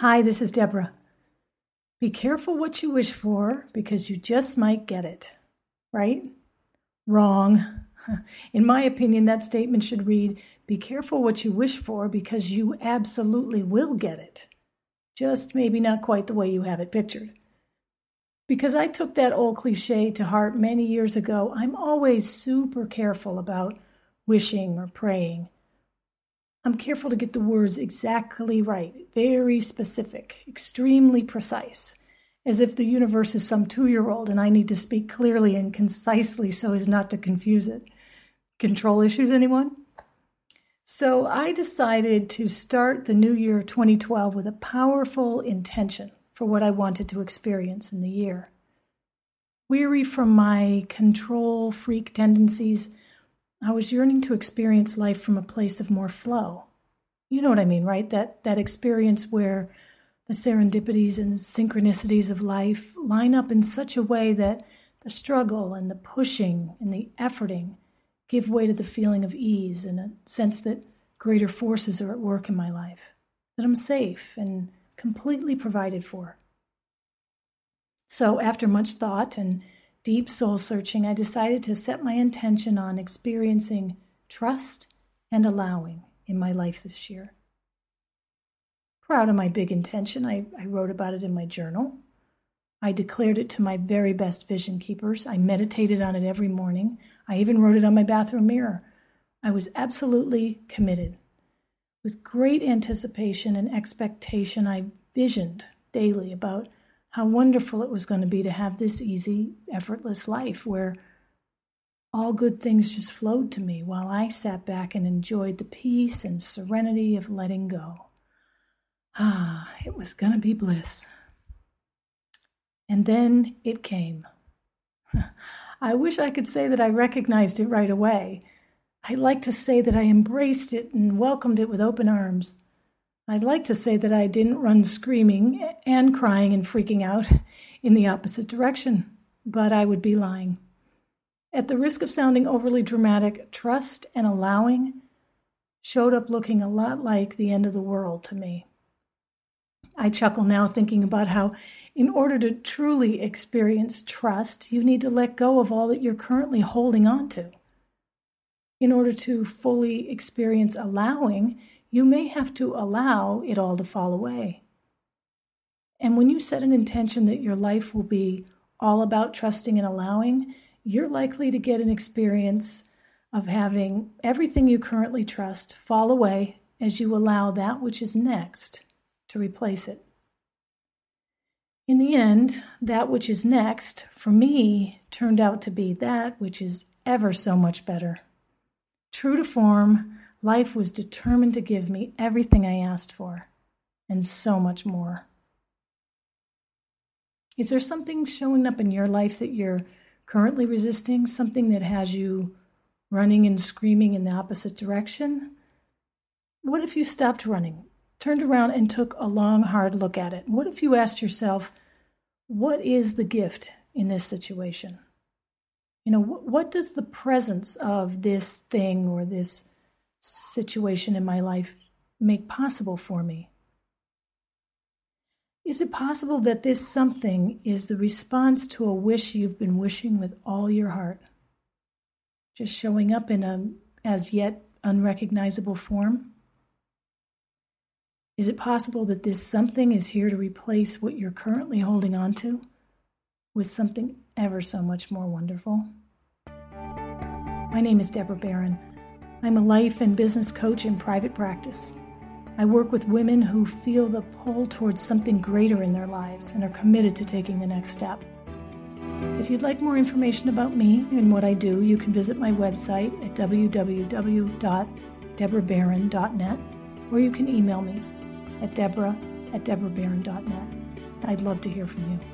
Hi, this is Deborah. Be careful what you wish for because you just might get it. Right? Wrong. In my opinion, that statement should read, be careful what you wish for because you absolutely will get it. Just maybe not quite the way you have it pictured. Because I took that old cliche to heart many years ago, I'm always super careful about wishing or praying. I'm careful to get the words exactly right, very specific, extremely precise, as if the universe is some 2-year-old and I need to speak clearly and concisely so as not to confuse it. Control issues, anyone? So I decided to start the new year 2012 with a powerful intention for what I wanted to experience in the year. Weary from my control freak tendencies, I was yearning to experience life from a place of more flow. You know what I mean, right? That experience where the serendipities and synchronicities of life line up in such a way that the struggle and the pushing and the efforting give way to the feeling of ease and a sense that greater forces are at work in my life, that I'm safe and completely provided for. So after much thought and deep soul searching, I decided to set my intention on experiencing trust and allowing in my life this year. Proud of my big intention, I wrote about it in my journal. I declared it to my very best vision keepers. I meditated on it every morning. I even wrote it on my bathroom mirror. I was absolutely committed. With great anticipation and expectation, I visioned daily about how wonderful it was going to be to have this easy, effortless life where all good things just flowed to me while I sat back and enjoyed the peace and serenity of letting go. It was going to be bliss. And then it came. I wish I could say that I recognized it right away. I'd like to say that I embraced it and welcomed it with open arms. I'd like to say that I didn't run screaming and crying and freaking out in the opposite direction, but I would be lying. At the risk of sounding overly dramatic, trust and allowing showed up looking a lot like the end of the world to me. I chuckle now thinking about how in order to truly experience trust, you need to let go of all that you're currently holding on to. In order to fully experience allowing, you may have to allow it all to fall away. And when you set an intention that your life will be all about trusting and allowing, you're likely to get an experience of having everything you currently trust fall away as you allow that which is next to replace it. In the end, that which is next, for me, turned out to be that which is ever so much better. True to form, life was determined to give me everything I asked for, and so much more. Is there something showing up in your life that you're currently resisting, something that has you running and screaming in the opposite direction? What if you stopped running, turned around and took a long, hard look at it? What if you asked yourself, what is the gift in this situation? What does the presence of this thing or this situation in my life make possible for me? Is it possible that this something is the response to a wish you've been wishing with all your heart, just showing up in a as yet unrecognizable form? Is it possible that this something is here to replace what you're currently holding on to with something ever so much more wonderful? My name is Deborah Barron. I'm a life and business coach in private practice. I work with women who feel the pull towards something greater in their lives and are committed to taking the next step. If you'd like more information about me and what I do, you can visit my website at www.deborahbarron.net, or you can email me at deborah@deborahbarron.net. I'd love to hear from you.